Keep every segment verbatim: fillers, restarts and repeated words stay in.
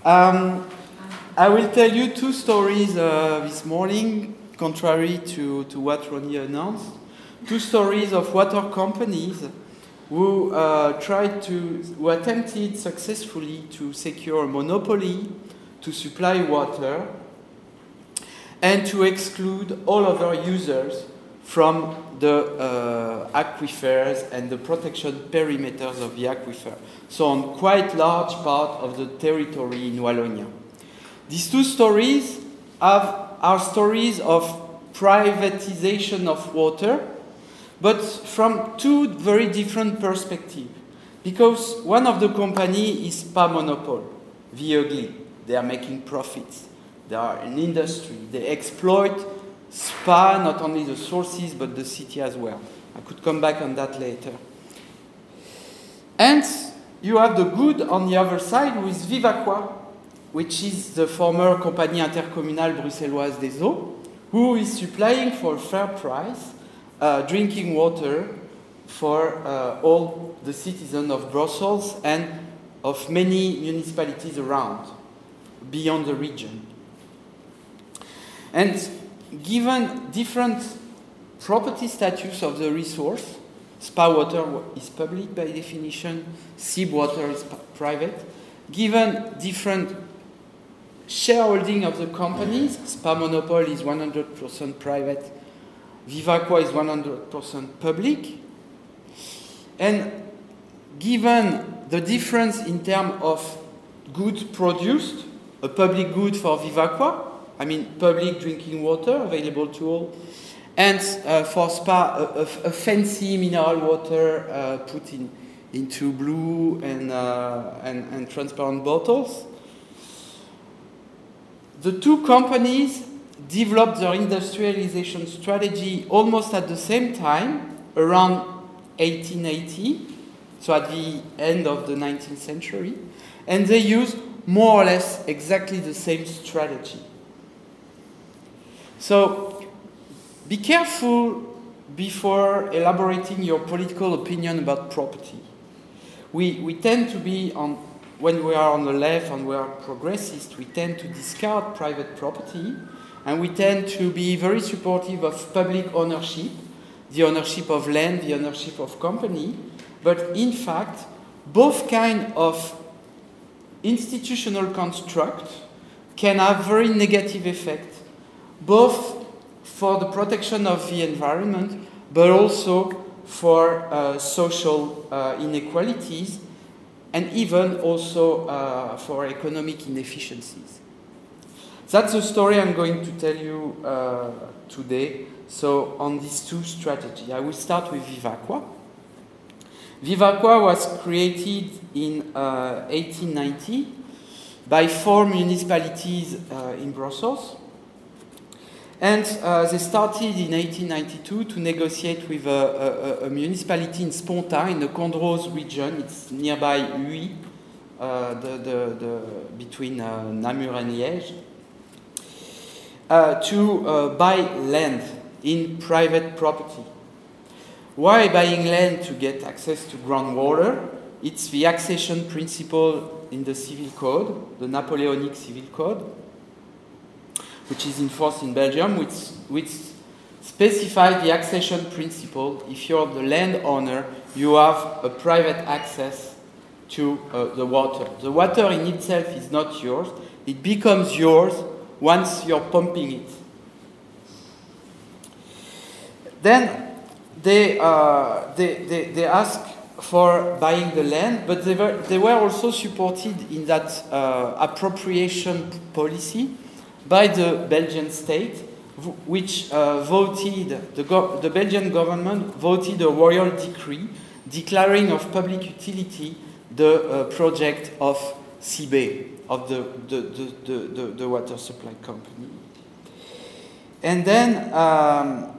Um, I will tell you two stories uh, this morning, contrary to, to what Ronnie announced. Two stories of water companies who uh, tried to, who attempted successfully to secure a monopoly to supply water and to exclude all other users from the uh, aquifers and the protection perimeters of the aquifer, so on quite large part of the territory in Wallonia. These two stories have, are stories of privatization of water, but from two very different perspectives. Because one of the company is Spa Monopole, Vieux-Gly. They are making profits. They are an industry. They exploit Spa, not only the sources, but the city as well. I could come back on that later. And you have the good on the other side with Vivaqua, which is the former Compagnie Intercommunale Bruxelloise des Eaux, who is supplying for a fair price uh, drinking water for uh, all the citizens of Brussels and of many municipalities around, beyond the region. And given different property status of the resource, Spa water is public by definition, Sib water is private, given different shareholding of the companies, Spa Monopole is one hundred percent private, Vivaqua is one hundred percent public, and given the difference in terms of goods produced, a public good for Vivaqua, I mean public drinking water available to all, and uh, for Spa, a, a, a fancy mineral water uh, put in, into blue and, uh, and, and transparent bottles. The two companies developed their industrialization strategy almost at the same time, around eighteen eighty, so at the end of the nineteenth century, and they use more or less exactly the same strategy. So be careful before elaborating your political opinion about property. We, we tend to be on, when we are on the left and we are progressists, we tend to discard private property, and we tend to be very supportive of public ownership, the ownership of land, the ownership of company, but in fact, both kind of institutional construct can have very negative effect, both for the protection of the environment, but also for uh, social uh, inequalities, and even also uh, for economic inefficiencies. That's the story I'm going to tell you uh, today. So on these two strategies, I will start with Vivaqua. Vivaqua was created in uh, eighteen ninety by four municipalities uh, in Brussels. And uh, they started in eighteen ninety-two to negotiate with a, a, a municipality in Sponta, in the Condroz region. It's nearby Huy, uh, the, the, the, between uh, Namur and Liège, uh, to uh, buy land in private property. Why buying land? To get access to groundwater. It's the accession principle in the civil code, the Napoleonic civil code, which is enforced in Belgium, which, which specifies the accession principle. If you're the landowner, you have a private access to uh, the water. The water in itself is not yours. It becomes yours once you're pumping it. Then they, uh, they, they, they ask for buying the land, but they were, they were also supported in that uh, appropriation policy by the Belgian state, which uh, voted, the, go the Belgian government voted a royal decree declaring of public utility the uh, project of C B E, of the, the, the, the, the, the water supply company. And then um,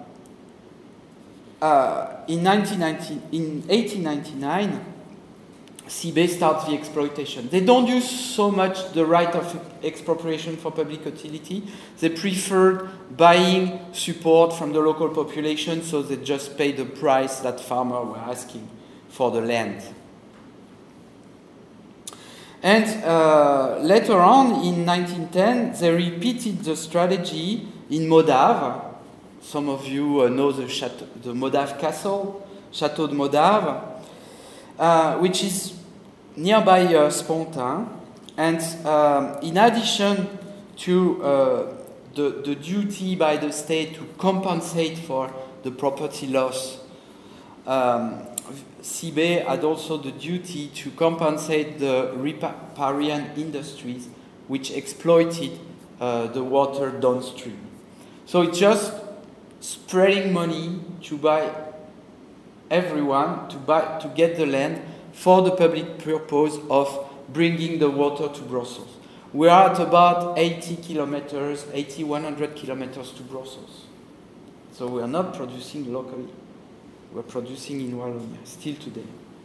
uh, in, in eighteen ninety-nine, C B E starts the exploitation. They don't use so much the right of expropriation for public utility. They preferred buying support from the local population, so they just pay the price that farmers were asking for the land. And uh, later on, in nineteen ten, they repeated the strategy in Modave. Some of you uh, know the, Chateau, the Modave Castle, Château de Modave, uh, which is nearby uh, Spontin. And um, in addition to uh, the, the duty by the state to compensate for the property loss, um, C B had also the duty to compensate the riparian industries which exploited uh, the water downstream. So it's just spreading money to buy everyone, to, buy, to get the land for the public purpose of bringing the water to Brussels. We are at about eighty kilometers, eighty, one hundred kilometers to Brussels. So we are not producing locally. We're producing in Wallonia, still today.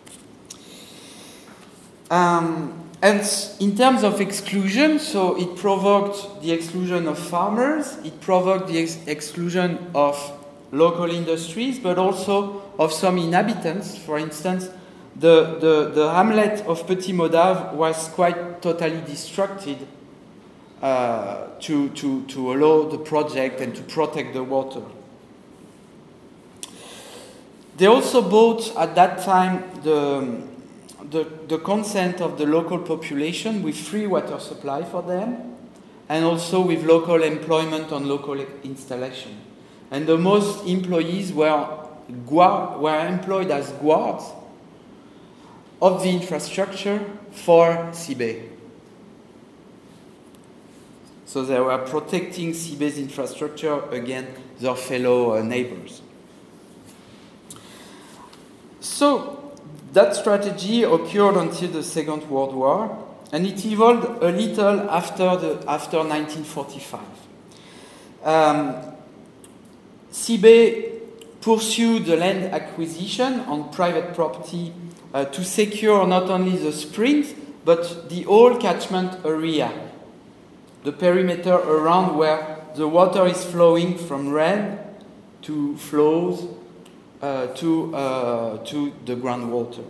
Um, and in terms of exclusion, so it provoked the exclusion of farmers, it provoked the ex exclusion of local industries, but also of some inhabitants. For instance, the, the, the hamlet of Petit Modave was quite totally destructed uh, to, to, to allow the project and to protect the water. They also bought at that time the, the, the consent of the local population with free water supply for them, and also with local employment on local installation. And the most employees were, were employed as guards of the infrastructure for C B. So they were protecting C B's infrastructure against their fellow uh, neighbors. So that strategy occurred until the Second World War, and it evolved a little after, the, after nineteen forty-five. Um, C B pursued the land acquisition on private property uh, to secure not only the springs, but the whole catchment area, the perimeter around where the water is flowing from rain to flows uh, to, uh, to the groundwater.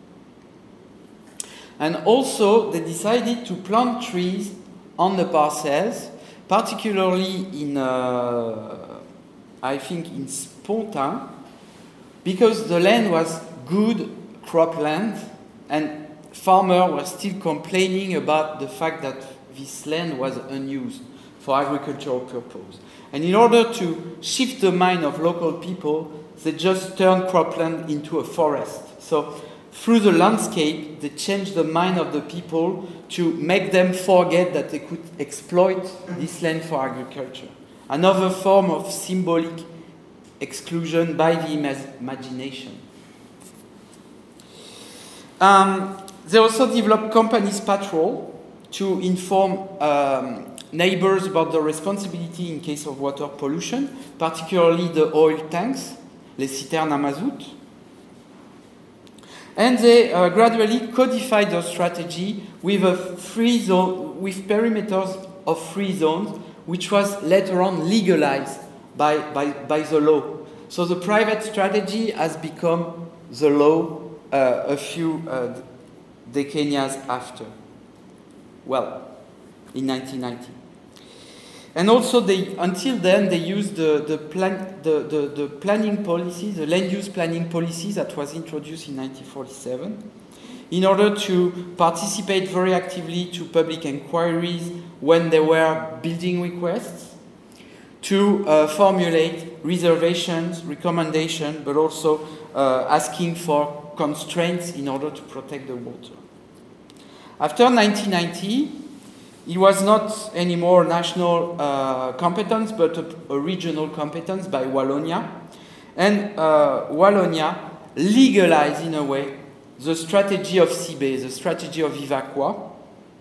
And also, they decided to plant trees on the parcels, particularly in, uh, I think, in Spontin, because the land was good cropland, and farmers were still complaining about the fact that this land was unused for agricultural purpose. And in order to shift the mind of local people, they just turned cropland into a forest. So through the landscape, they changed the mind of the people to make them forget that they could exploit this land for agriculture. Another form of symbolic exclusion by the imagination. Um, they also developed companies patrol to inform um, neighbors about the responsibility in case of water pollution, particularly the oil tanks, les citernes à mazout. And they uh, gradually codified their strategy with a free zone, with perimeters of free zones, which was later on legalized by, by, by the law. So the private strategy has become the law uh, a few uh, decades after. Well, in nineteen ninety. And also, they, until then, they used the, the, plan, the, the, the planning policy, the land use planning policy that was introduced in nineteen forty-seven, in order to participate very actively to public inquiries when there were building requests, to uh, formulate reservations, recommendations, but also uh, asking for constraints in order to protect the water. After nineteen ninety, it was not anymore national uh, competence, but a, a regional competence by Wallonia. And uh, Wallonia legalized, in a way, the strategy of C B, the strategy of Vivaqua,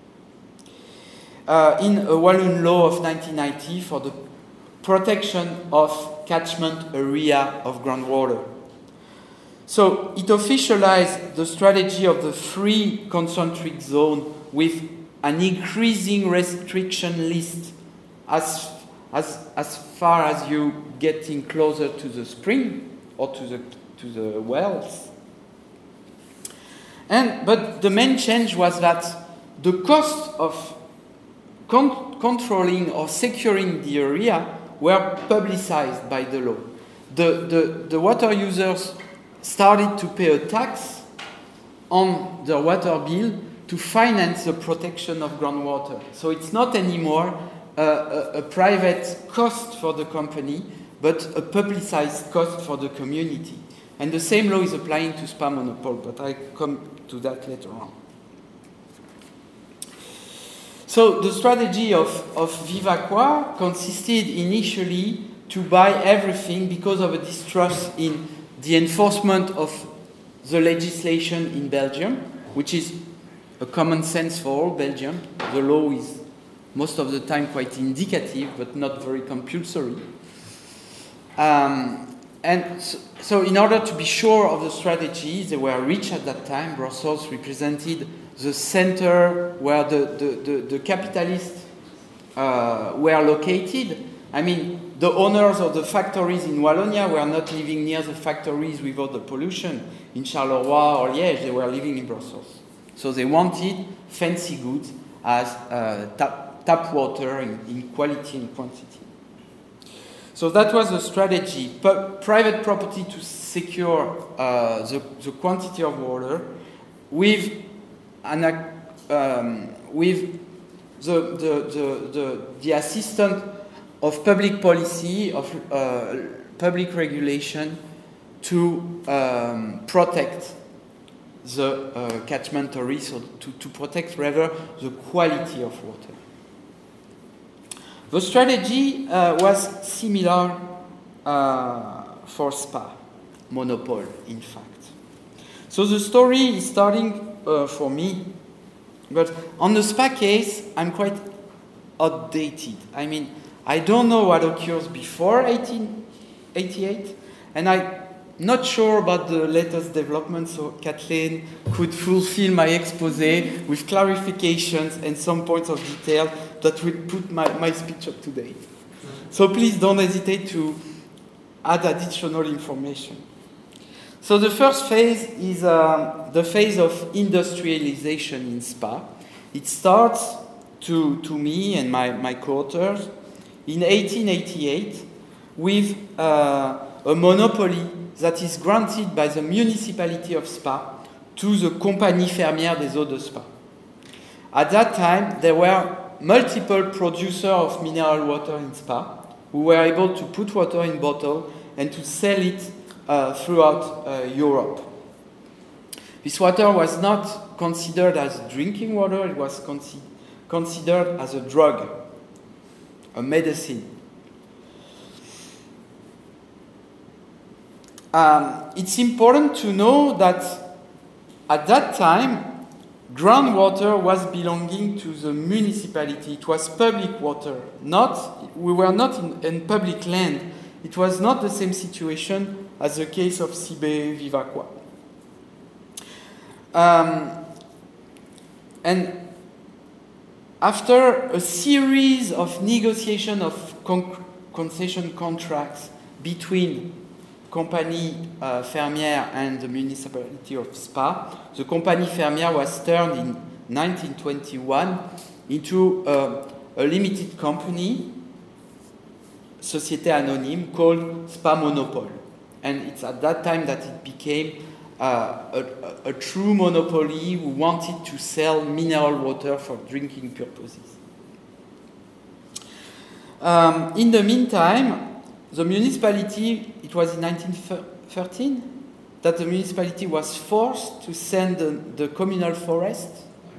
uh, in a Walloon law of nineteen ninety for the protection of catchment area of groundwater. So it officialized the strategy of the free concentric zone with an increasing restriction list as, as, as far as you getting closer to the spring or to the, to the wells. And, but the main change was that the cost of con controlling or securing the area were publicized by the law. The, the, the water users started to pay a tax on their water bill to finance the protection of groundwater. So it's not anymore a, a, a private cost for the company, but a publicized cost for the community. And the same law is applying to spa monopole, but I'll come to that later on. So the strategy of, of Vivaqua consisted initially to buy everything because of a distrust in the enforcement of the legislation in Belgium, which is a common sense for all Belgium. The law is most of the time quite indicative, but not very compulsory. Um, and so, so in order to be sure of the strategy, they were rich at that time. Brussels represented the center where the, the, the, the capitalists uh, were located. I mean, the owners of the factories in Wallonia were not living near the factories without the pollution. In Charleroi or Liège, they were living in Brussels. So they wanted fancy goods as uh, tap, tap water in, in quality and quantity. So that was the strategy. P- private property to secure uh, the, the quantity of water with, an, um, with the, the, the, the, the assistance of public policy, of uh, public regulation to um, protect the uh, catchment area, so to, to protect rather the quality of water. The strategy uh, was similar uh, for spa, monopole in fact. So the story is starting uh, for me, but on the spa case, I'm quite outdated. I mean, I don't know what occurs before eighteen eighty-eight, and I'm not sure about the latest developments, so Kathleen could fulfill my expose with clarifications and some points of detail that will put my, my speech up to date. So please don't hesitate to add additional information. So the first phase is uh, the phase of industrialization in Spa. It starts, to, to me and my, my co-authors, in eighteen eighty-eight with uh, a monopoly that is granted by the municipality of Spa to the Compagnie Fermière des Eaux de Spa. At that time, there were multiple producers of mineral water in Spa who were able to put water in bottle and to sell it uh, throughout uh, Europe. This water was not considered as drinking water, it was con- considered as a drug, a medicine. Um, it's important to know that at that time, groundwater was belonging to the municipality. It was public water. Not, we were not in, in public land. It was not the same situation as the case of Cibé Vivaqua. Um, and after a series of negotiation of con- concession contracts between Compagnie uh, Fermière and the municipality of Spa, the Compagnie Fermière was turned in nineteen twenty-one into uh, a limited company, Société Anonyme, called Spa Monopole. And it's at that time that it became uh, a, a, a true monopoly who wanted to sell mineral water for drinking purposes. Um, in the meantime, the municipality, it was in nineteen thirteen that the municipality was forced to send the, the communal forest.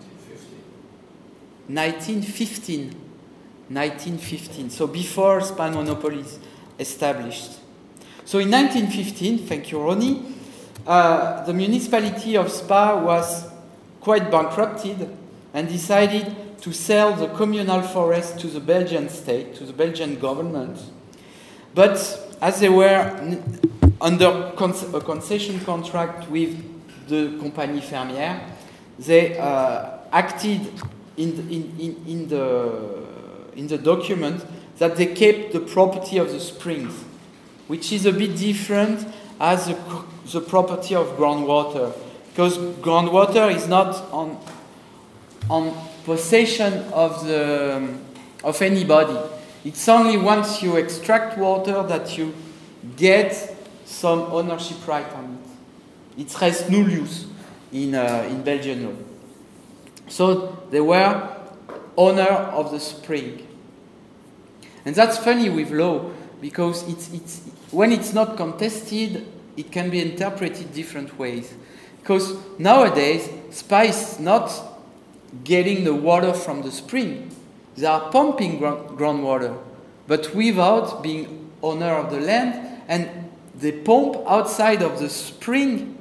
nineteen fifteen. nineteen fifteen. So before Spa monopoly is established. So in nineteen fifteen, thank you, Ronnie, uh, the municipality of Spa was quite bankrupted and decided to sell the communal forest to the Belgian state, to the Belgian government. But as they were under con- a concession contract with the Compagnie Fermière, they uh, acted in the, in, in, in, the, in the document that they kept the property of the springs, which is a bit different as the, the property of groundwater, because groundwater is not on on possession of the um, of anybody. It's only once you extract water that you get some ownership right on it. It's res nullius in uh, in Belgian law. So they were owner of the spring, and that's funny with law because it's it's when it's not contested, it can be interpreted different ways. Because nowadays, Spa is not getting the water from the spring. They are pumping groundwater, but without being owner of the land, and they pump outside of the spring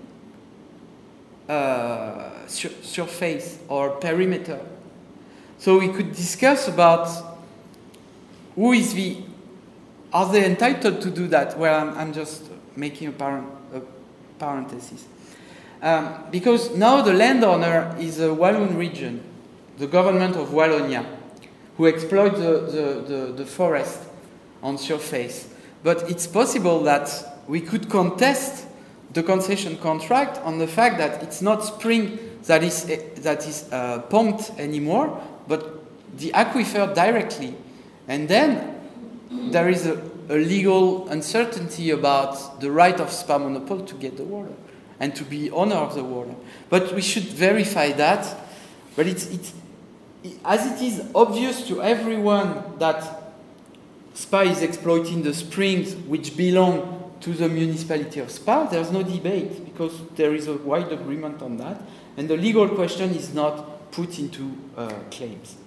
uh, sur surface or perimeter. So we could discuss about who is the, are they entitled to do that? Well, I'm, I'm just making a, parent, a parenthesis. Um, because now the landowner is a Walloon region, the government of Wallonia, who exploit the, the, the, the forest on surface. But it's possible that we could contest the concession contract on the fact that it's not spring that is, that is uh, pumped anymore, but the aquifer directly. And then there is a, a legal uncertainty about the right of Spa Monopole to get the water and to be owner of the water. But we should verify that. But it's, it's, as it is obvious to everyone that Spa is exploiting the springs which belong to the municipality of Spa, there's no debate because there is a wide agreement on that. And the legal question is not put into uh, claims.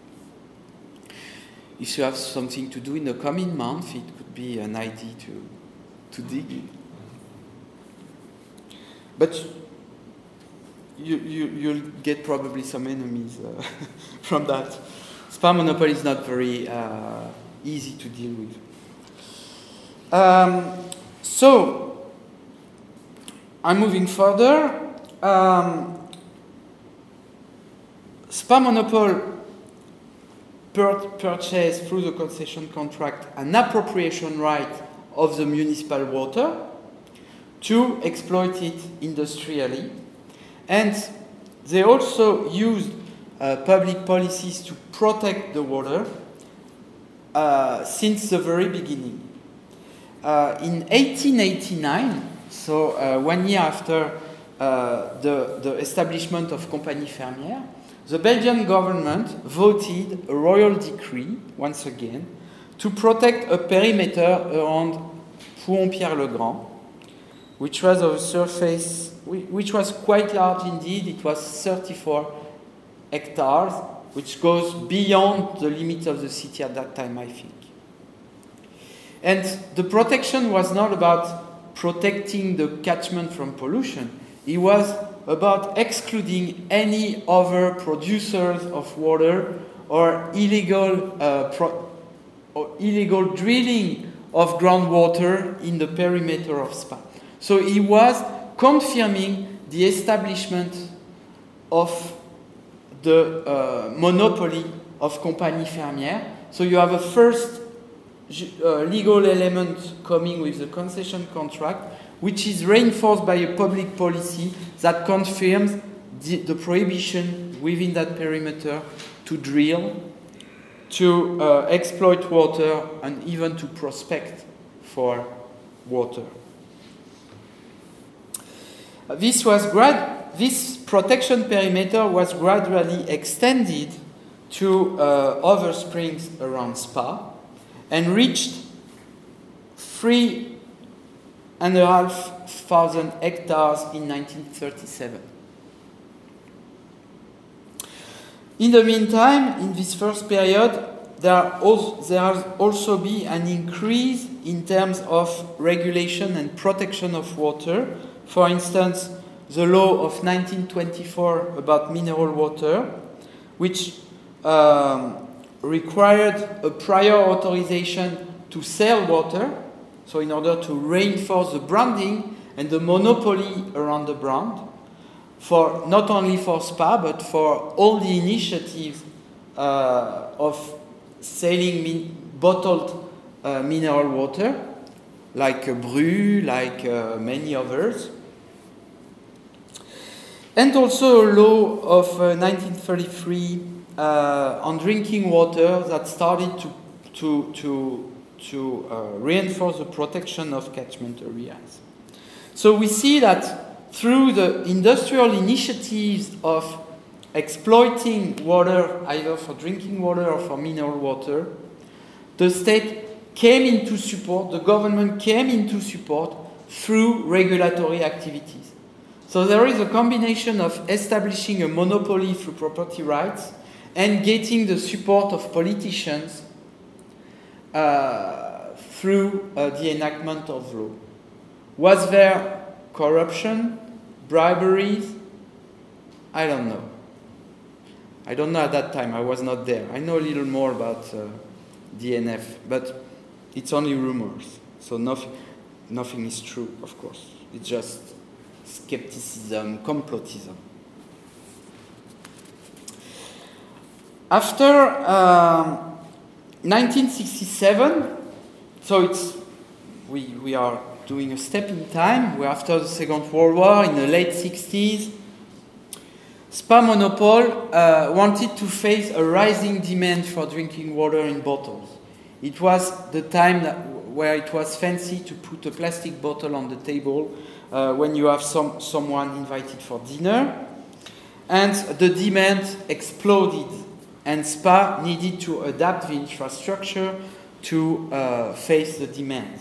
If you have something to do in the coming month, it could be an idea to, to dig in. But you, you, you'll get probably some enemies uh, from that. Spa Monopole is not very uh, easy to deal with. Um, so, I'm moving further. Um, Spa Monopole pur purchased through the concession contract an appropriation right of the municipal water to exploit it industrially. And they also used uh, public policies to protect the water uh, since the very beginning. Uh, in eighteen eighty-nine, so uh, one year after uh, the, the establishment of Compagnie Fermière, the Belgian government voted a royal decree, once again, to protect a perimeter around Pouhon-Pierre-le-Grand, which was of a surface, which was quite large indeed. It was thirty-four hectares, which goes beyond the limit of the city at that time, I think. And the protection was not about protecting the catchment from pollution. It was about excluding any other producers of water or illegal, uh, pro or illegal drilling of groundwater in the perimeter of Spa. So he was confirming the establishment of the uh, monopoly of Compagnie Fermière. So you have a first uh, legal element coming with the concession contract, which is reinforced by a public policy that confirms the, the prohibition within that perimeter to drill, to uh, exploit water, and even to prospect for water. This, was grad this protection perimeter was gradually extended to uh, other springs around Spa and reached three and a half thousand hectares in nineteen thirty-seven. In the meantime, in this first period, there, also, there has also been an increase in terms of regulation and protection of water. For instance, the law of nineteen twenty-four about mineral water, which um, required a prior authorization to sell water, so in order to reinforce the branding and the monopoly around the brand, for not only for Spa, but for all the initiatives uh, of selling min bottled uh, mineral water, like uh, Bru, like uh, many others. And also a law of uh, nineteen thirty-three uh, on drinking water that started to, to, to, to uh, reinforce the protection of catchment areas. So we see that through the industrial initiatives of exploiting water, either for drinking water or for mineral water, the state came into support, the government came into support through regulatory activities. So there is a combination of establishing a monopoly through property rights and getting the support of politicians uh, through uh, the enactment of law. Was there corruption, briberies? I don't know. I don't know at that time, I was not there. I know a little more about uh, D N F, but it's only rumors. So nothing, nothing is true, of course. It's just skepticism, complotism. After um, nineteen sixty-seven, so it's, we, we are doing a step in time. We're after the Second World War, in the late sixties. Spa Monopole uh, wanted to face a rising demand for drinking water in bottles. It was the time that, where it was fancy to put a plastic bottle on the table uh, when you have some, someone invited for dinner. And the demand exploded, and Spa needed to adapt the infrastructure to uh, face the demand.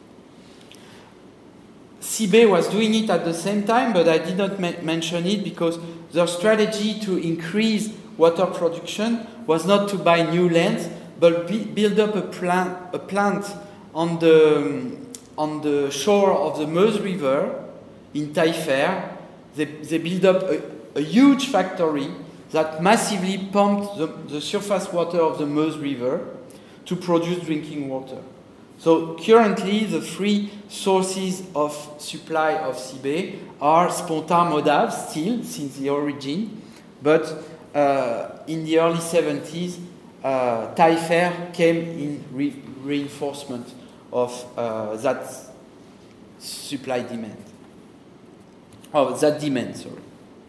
C B was doing it at the same time, but I did not ma mention it because their strategy to increase water production was not to buy new lands, but build up a plant, a plant on the, on the shore of the Meuse River in Taillefer. They, they built up a, a huge factory that massively pumped the, the surface water of the Meuse River to produce drinking water. So currently, the three sources of supply of C B are Spontin Modave, still, since the origin, but uh, in the early seventies, uh, Taillefer came in re reinforcement of uh, that supply demand. Oh, that demand, sorry.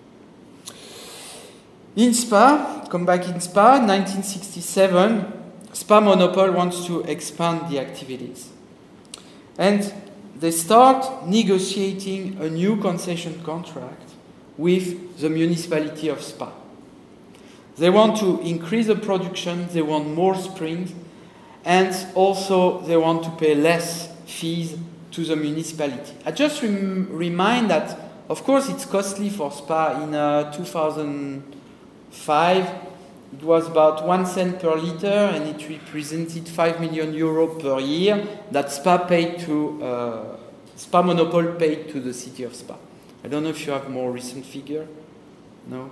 In Spa, come back in Spa, nineteen sixty-seven, Spa Monopole wants to expand the activities. And they start negotiating a new concession contract with the municipality of Spa. They want to increase the production, they want more springs, and also they want to pay less fees to the municipality. I just rem remind that, of course, it's costly for Spa. In uh, two thousand five, it was about one cent per liter, and it represented five million euros per year that Spa paid to, uh, Spa Monopole paid to the city of Spa. I don't know if you have more recent figure. No?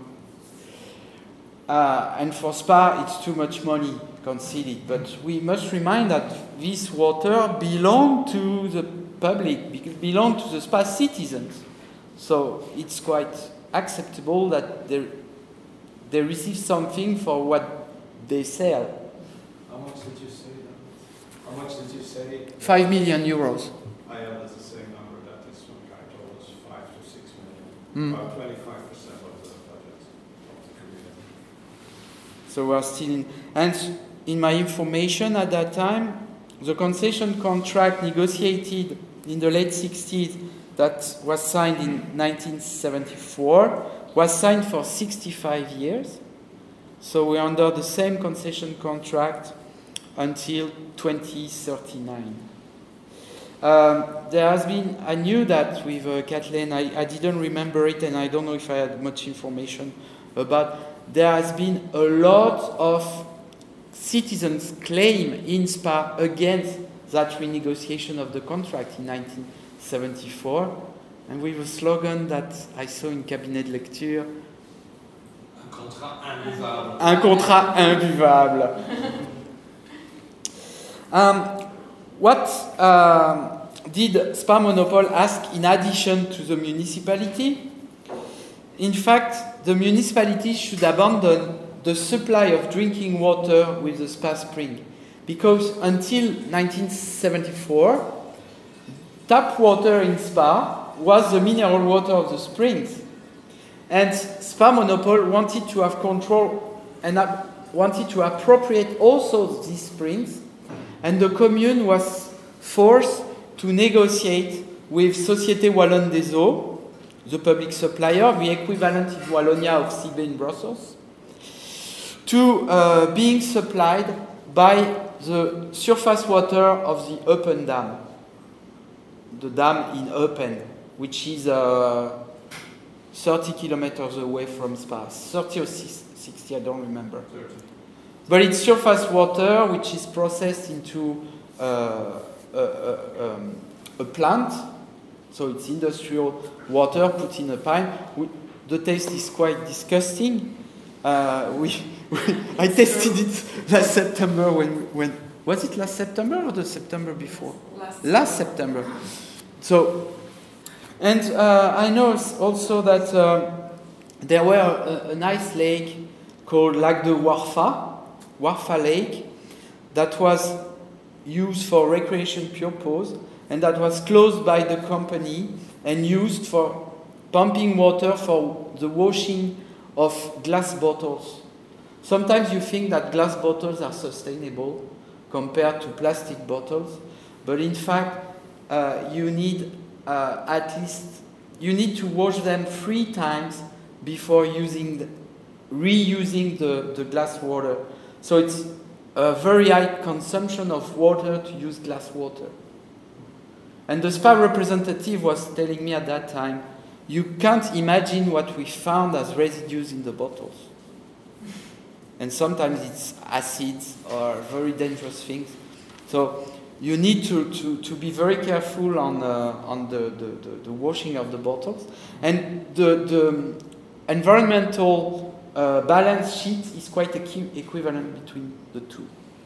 Uh, and for Spa, it's too much money conceded. But we must remind that this water belongs to the public, belongs to the Spa citizens. So it's quite acceptable that there they receive something for what they sell. How much did you say? How much did you say? Five million euros. I have the same number that this one guy told us, five to six million. Mm. About twenty-five percent of the budget of the community. So we're still in, and in my information at that time, the concession contract negotiated in the late sixties that was signed in nineteen seventy-four was signed for sixty-five years. So we're under the same concession contract until twenty thirty-nine. Um, there has been, I knew that with uh, Kathleen, I, I didn't remember it, and I don't know if I had much information about, there has been a lot of citizens' claim in Spa against that renegotiation of the contract in nineteen seventy-four. And with a slogan that I saw in cabinet de lecture. Un contrat imbuvable. Un contrat imbuvable. um, what um, did Spa Monopole ask in addition to the municipality? In fact, the municipality should abandon the supply of drinking water with the Spa spring. Because until nineteen seventy-four, tap water in Spa was the mineral water of the springs. And Spa Monopole wanted to have control and uh, wanted to appropriate also these springs, and the commune was forced to negotiate with Société Wallonne des Eaux, the public supplier, the equivalent in Wallonia of C B in Brussels, to uh, being supplied by the surface water of the Eupen Dam, the dam in Eupen, which is uh, thirty kilometers away from Spa, thirty or sixty, I don't remember. But it's surface water which is processed into uh, a, a, um, a plant, so it's industrial water put in a pipe. We, the taste is quite disgusting. Uh, we, we, I tasted it last September when, when, was it last September or the September before? Last, last September. So, and uh, I know also that uh, there were a, a nice lake called Lac de Warfa, Warfa Lake, that was used for recreation purpose, and that was closed by the company and used for pumping water for the washing of glass bottles. Sometimes you think that glass bottles are sustainable compared to plastic bottles, but in fact, uh, you need uh, at least, you need to wash them three times before using, the, reusing the, the glass water. So it's a very high consumption of water to use glass water. And the Spa representative was telling me at that time, you can't imagine what we found as residues in the bottles. And sometimes it's acids or very dangerous things. So you need to, to, to be very careful on, uh, on the, the, the, the washing of the bottles. And the, the environmental uh, balance sheet is quite equi equivalent between the two.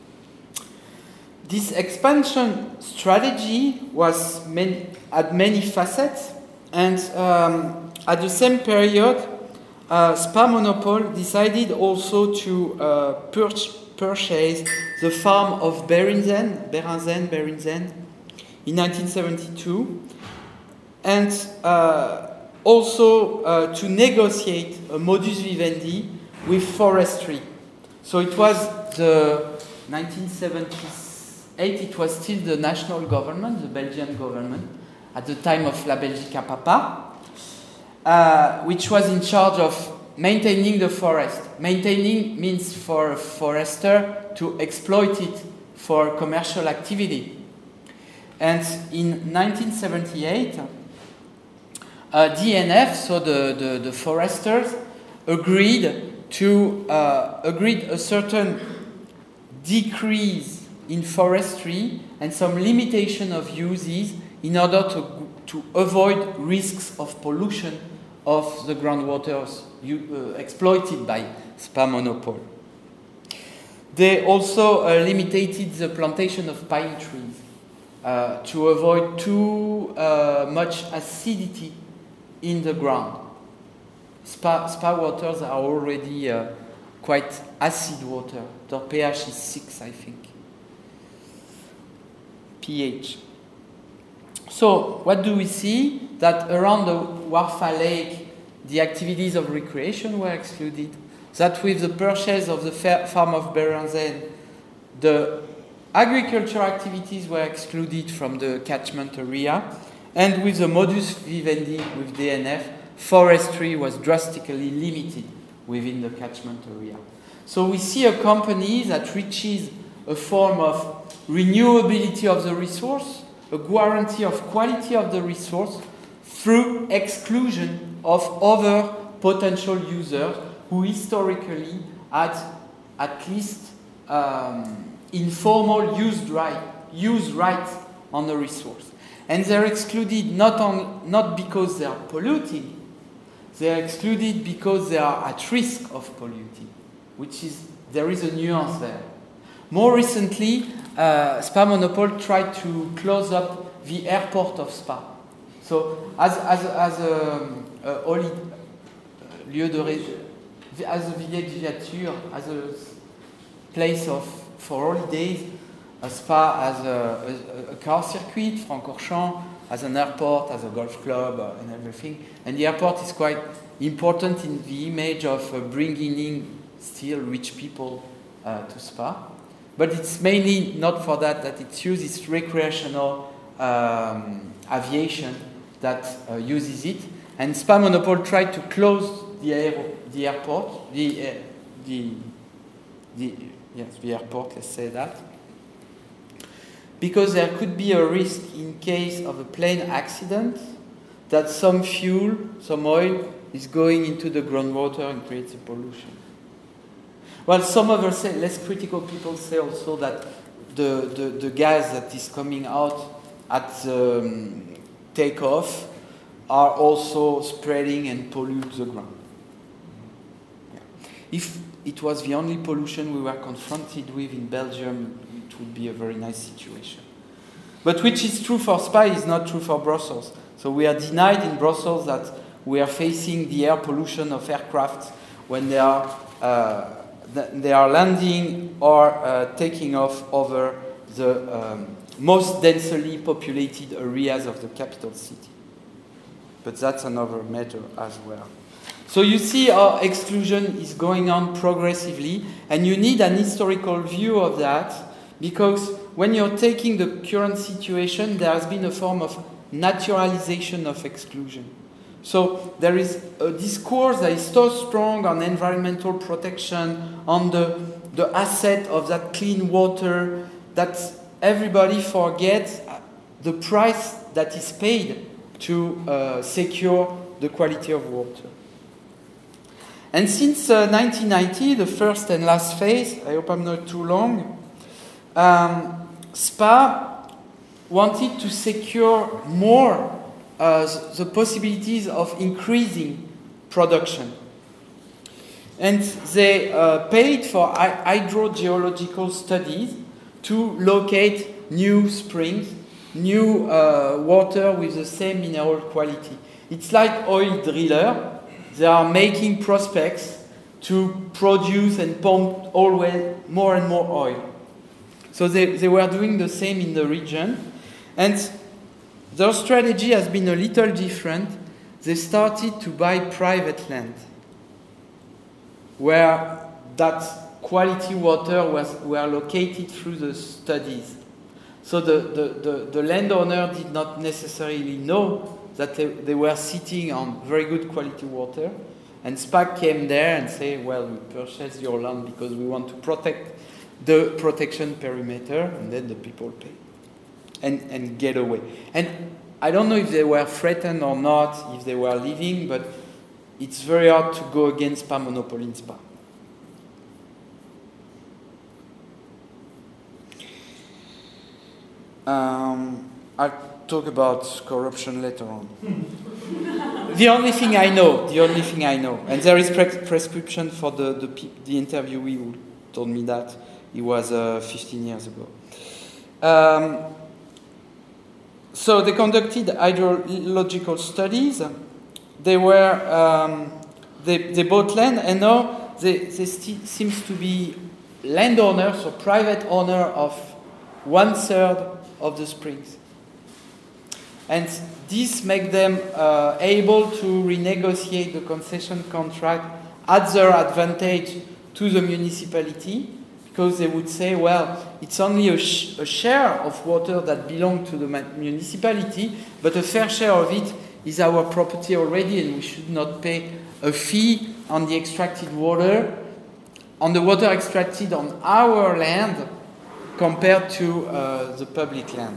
This expansion strategy was many, had many facets, and um, at the same period, uh, Spa Monopole decided also to uh, pur purchase the farm of Berrinzen, Berrinzen, Berrinzen, in nineteen seventy-two, and uh, also uh, to negotiate a modus vivendi with forestry. So it was the nineteen seventy-eight, it was still the national government, the Belgian government, at the time of La Belgica Papa, uh, which was in charge of maintaining the forest. Maintaining means for a forester to exploit it for commercial activity. And in nineteen seventy-eight, uh, D N F, so the, the, the foresters, agreed to uh, agreed a certain decrease in forestry and some limitation of uses in order to, to avoid risks of pollution of the groundwaters you, uh, exploited by Spa Monopole. They also uh, limited the plantation of pine trees uh, to avoid too uh, much acidity in the ground. Spa, spa waters are already uh, quite acid water. Their pH is six, I think. pH. So, what do we see? That around the Warfa Lake, the activities of recreation were excluded. That with the purchase of the farm of Berrinzen, the agriculture activities were excluded from the catchment area. And with the modus vivendi with D N F, forestry was drastically limited within the catchment area. So we see a company that reaches a form of renewability of the resource, a guarantee of quality of the resource through exclusion of other potential users who historically had at least um, informal use right, use rights on the resource. And they're excluded not, on, not because they are polluting, they are excluded because they are at risk of polluting, which is, there is a nuance there. More recently, uh, Spa Monopole tried to close up the airport of Spa. So, as, as, as a, a holy lieu de as a villégiature, as a place of, for holidays, a Spa has a, a, a car circuit, Francorchamps, as an airport, as a golf club, uh, and everything. And the airport is quite important in the image of uh, bringing in still rich people uh, to Spa. But it's mainly not for that that it's used, it's recreational um, aviation that uh, uses it. And Spa Monopole tried to close the, air, the airport, the, uh, the, the, yes, the airport, let's say that, because there could be a risk in case of a plane accident that some fuel, some oil, is going into the groundwater and creates a pollution. Well, some other say, less critical people say also that the, the, the gas that is coming out at um, takeoff are also spreading and pollute the ground. Yeah. If it was the only pollution we were confronted with in Belgium, it would be a very nice situation. But which is true for Spa is not true for Brussels. So we are denied in Brussels that we are facing the air pollution of aircraft when they are uh, they are landing or uh, taking off over the um, most densely populated areas of the capital city. But that's another matter as well. So you see how exclusion is going on progressively, and you need an historical view of that, because when you're taking the current situation, there has been a form of naturalization of exclusion. So there is a discourse that is so strong on environmental protection, on the, the asset of that clean water, that everybody forgets the price that is paid to uh, secure the quality of water. And since uh, nineteen ninety, the first and last phase, I hope I'm not too long, um, Spa wanted to secure more uh, the possibilities of increasing production. And they uh, paid for hydrogeological studies to locate new springs, new uh, water with the same mineral quality. It's like oil driller. They are making prospects to produce and pump always more and more oil. So they, they were doing the same in the region. And their strategy has been a little different. They started to buy private land where that quality water was were located through the studies. So the, the, the, the landowner did not necessarily know that they, they were sitting on very good quality water. And Spa came there and said, well, we purchased your land because we want to protect the protection perimeter, and then the people pay and, and get away. And I don't know if they were threatened or not, if they were leaving, but it's very hard to go against Spa monopoly in Spa. Um, I'll talk about corruption later on. The only thing I know, the only thing I know, and there is pre- prescription for the, the, the interviewee who told me that. It was uh, fifteen years ago. Um, so they conducted hydrological studies. They were, um, they, they bought land, and now they, they st- seems to be landowners or private owner of one third of the springs. And this makes them uh, able to renegotiate the concession contract at their advantage to the municipality, because they would say, well, it's only a, sh- a share of water that belongs to the municipality, but a fair share of it is our property already, and we should not pay a fee on the extracted water, on the water extracted on our land compared to uh, the public land.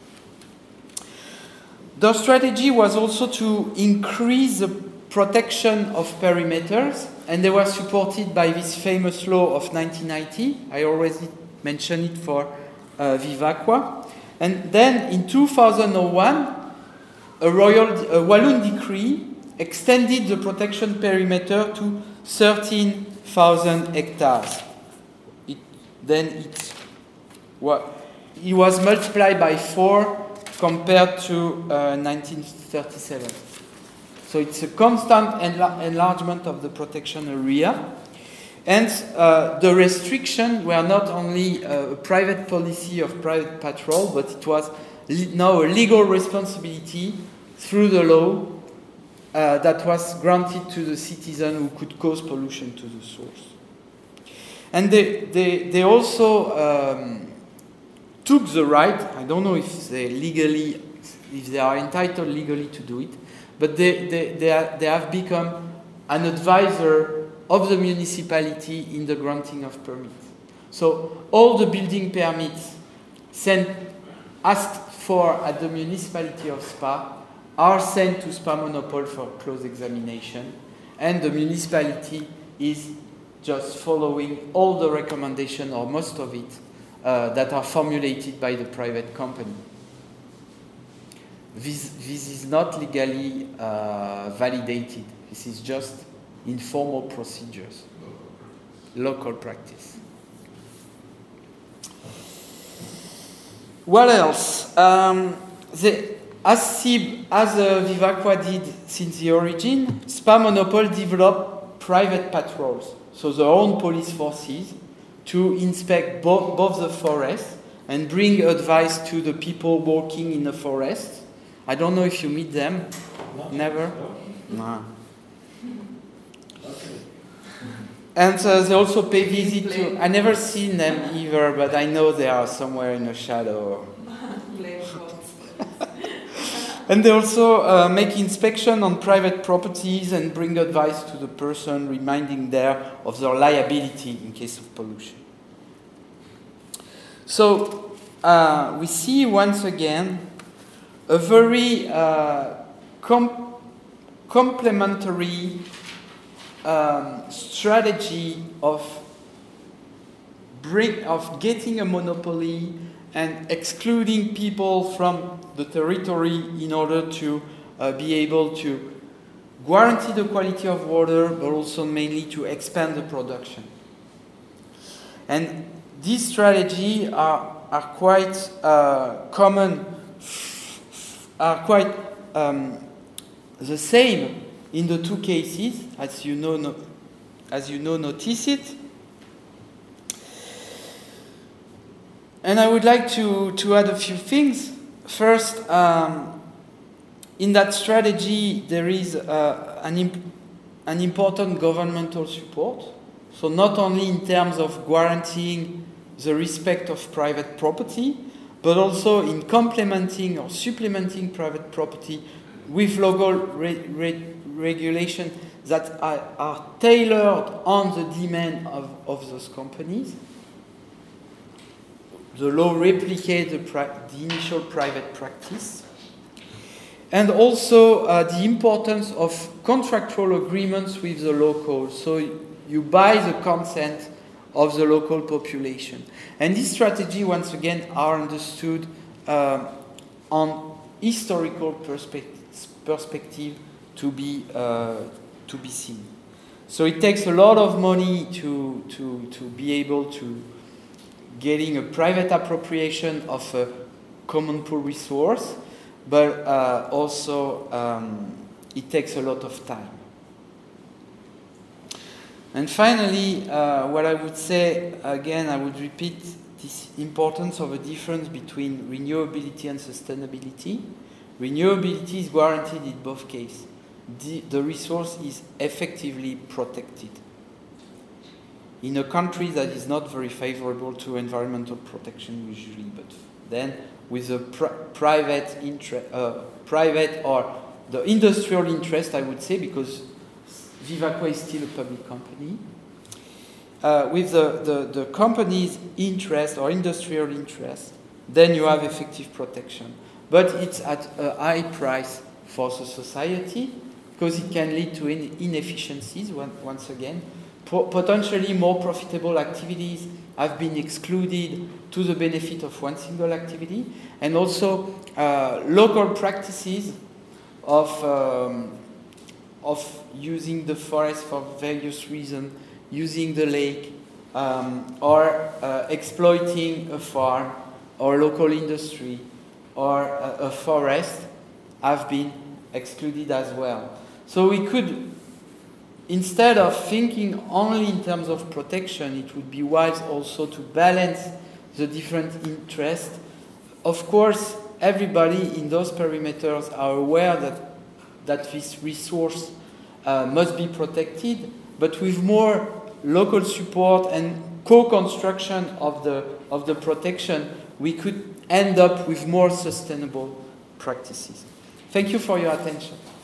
Their strategy was also to increase the protection of perimeters, and they were supported by this famous law of nineteen ninety. I already mentioned it for uh, Vivaqua. And then in two thousand one, a royal a Walloon decree extended the protection perimeter to thirteen thousand hectares. It, then it, well, it was multiplied by four compared to uh, nineteen thirty-seven. So it's a constant enla- enlargement of the protection area. And uh, the restrictions were not only a private policy of private patrol, but it was now a legal responsibility through the law uh, that was granted to the citizen who could cause pollution to the source. And they, they, they also um, took the right, I don't know if they legally, if they are entitled legally to do it, but they, they, they, are, they have become an advisor of the municipality in the granting of permits. So all the building permits sent, asked for at the municipality of Spa are sent to Spa Monopole for close examination, and the municipality is just following all the recommendations, or most of it, uh, that are formulated by the private company. This, this is not legally uh, validated. This is just informal procedures, local practice. What else? Um, the, as S I B, as uh, Vivaqua did since the origin, Spa Monopole developed private patrols, so their own police forces, to inspect bo both the forest and bring advice to the people working in the forest. I don't know if you meet them. No. Never? No. Nah. Okay. And uh, they also pay visit to... I never seen them either, but I know they are somewhere in the shadow. And they also uh, make inspection on private properties and bring advice to the person, reminding them of their liability in case of pollution. So uh, we see once again a very uh, com complementary um, strategy of bring of getting a monopoly and excluding people from the territory in order to uh, be able to guarantee the quality of water, but also mainly to expand the production. And these strategies are, are quite uh, common, are quite um, the same in the two cases, as you know, no, as you know, notice it. And I would like to, to add a few things. First, um, in that strategy, there is uh, an, imp an important governmental support. So not only in terms of guaranteeing the respect of private property, but also in complementing or supplementing private property with local re re regulation that are, are tailored on the demand of, of those companies. The law replicates the, the initial private practice. And also uh, the importance of contractual agreements with the locals. So you buy the consent of the local population. And this strategy, once again, are understood uh, on historical perspective, perspective to be, uh, to be seen. So it takes a lot of money to, to, to be able to getting a private appropriation of a common pool resource, but uh, also um, it takes a lot of time. And finally, uh, what I would say, again, I would repeat this importance of a difference between renewability and sustainability. Renewability is guaranteed in both cases. The, the resource is effectively protected. In a country that is not very favorable to environmental protection usually, but then with a pr private interest, uh, private or the industrial interest, I would say, because Vivaqua is still a public company, uh, with the, the, the company's interest or industrial interest, then you have effective protection. But it's at a high price for the society, because it can lead to in inefficiencies, once again. Potentially more profitable activities have been excluded to the benefit of one single activity, and also uh, local practices of, um, of using the forest for various reasons, using the lake, um, or uh, exploiting a farm or local industry or a, a forest have been excluded as well. So we could, instead of thinking only in terms of protection, it would be wise also to balance the different interests. Of course, everybody in those perimeters are aware that, that this resource uh, must be protected, but with more local support and co-construction of the, of the protection, we could end up with more sustainable practices. Thank you for your attention.